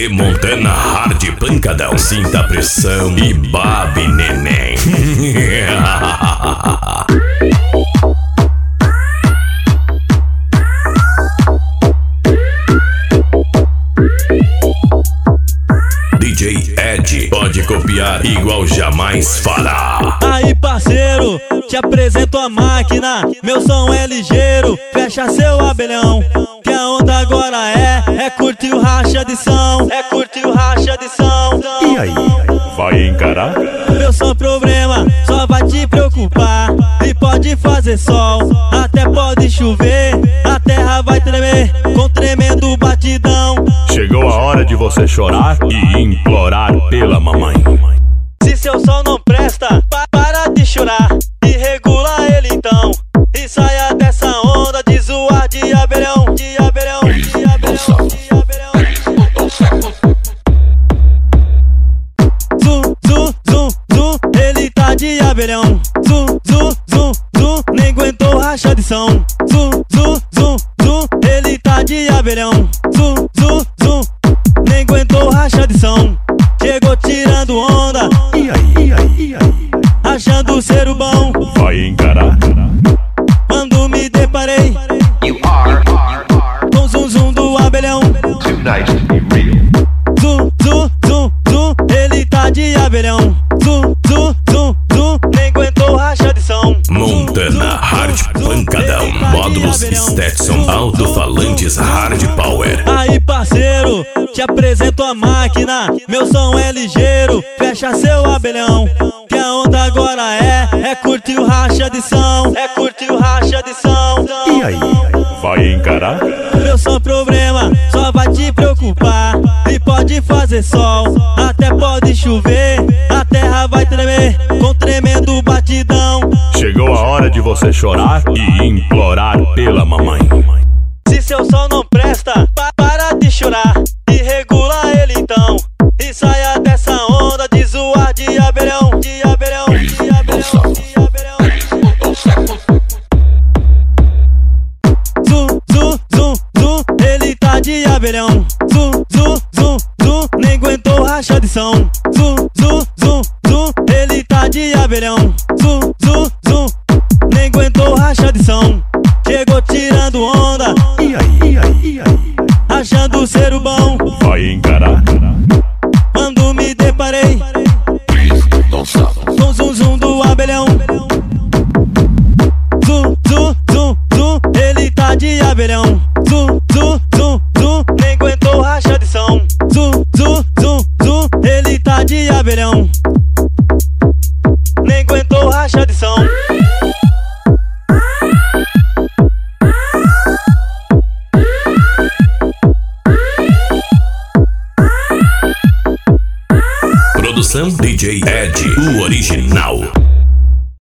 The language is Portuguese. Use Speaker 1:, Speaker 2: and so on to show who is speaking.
Speaker 1: DJ Montana Hard Pancadão. Sinta a pressão e babe, neném. DJ Ed pode copiar igual jamais fará.
Speaker 2: Aí parceiro, te apresento a máquina. Meu som é ligeiro, fecha seu abelhão. Que a onda agora é curtir o racha de som. É curtir o racha de som.
Speaker 1: E aí, vai encarar?
Speaker 2: Meu som problema, só vai te preocupar. E pode fazer sol, até pode chover. A terra vai tremer, com tremendo batidão.
Speaker 1: Chegou a hora de você chorar e implorar pela mamãe.
Speaker 2: Se seu som não presta, para de chorar e regula ele então. E saia dessa onda de zoar de abelhão, de abelhão, de abelhão, de abelhão. Zum, zum, zum, zum, ele tá de abelhão. Zum, zum, zum, zum, nem aguentou racha de som. Zum, zum, zum, zum, ele tá de abelhão. Zum, zum, zum, nem aguentou racha de som. Chegou tirando onda,
Speaker 1: E aí,
Speaker 2: achando ser o bom.
Speaker 1: vai encarar?
Speaker 2: Quando me deparei
Speaker 3: You are
Speaker 2: com o zum zum do abelhão.
Speaker 3: too nice to be real.
Speaker 2: Zum, zum, zum, zum, ele tá de abelhão. Zum, zum, zum, zum, nem aguentou racha de som.
Speaker 1: Montana Hard Pancadão. Módulos Stetson alto-falantes Hard Power.
Speaker 2: Aí parceiro, te apresento a máquina. Meu som é ligeiro, fecha seu abelhão. Que a onda agora é curtir o racha de som. É curtir o racha de som.
Speaker 1: E aí, vai encarar?
Speaker 2: Meu som problema, só vai te preocupar. E pode fazer sol, até pode chover. A terra vai tremer, com tremendo batidão.
Speaker 1: Chegou a hora de você chorar e implorar pela mamãe.
Speaker 2: Se seu som não presta, para de chorar e regula ele então. E saia dessa onda de zoar de abelhão, de abelhão, de abelhão, de abelhão. Zum, zum, zum, zum, ele tá de abelhão. Zum, zum, zum, zum, nem aguentou racha de som. Zum, zum, zum, zum, ele tá de abelhão. Zum, zum, zum, nem aguentou racha de som. Chegou tirando onda,
Speaker 1: E aí,
Speaker 2: achando ser o bom.
Speaker 1: vai encarar?
Speaker 2: Quando me deparei com o zum zum do abelhão. Zum, zum, zum, zum, ele tá de abelhão. Zum, zum, zum, zum, nem aguentou racha de som. Zum, zum, zum, zum, ele tá de abelhão. Nem aguentou racha de som.
Speaker 1: Produção DJ Ed, o original.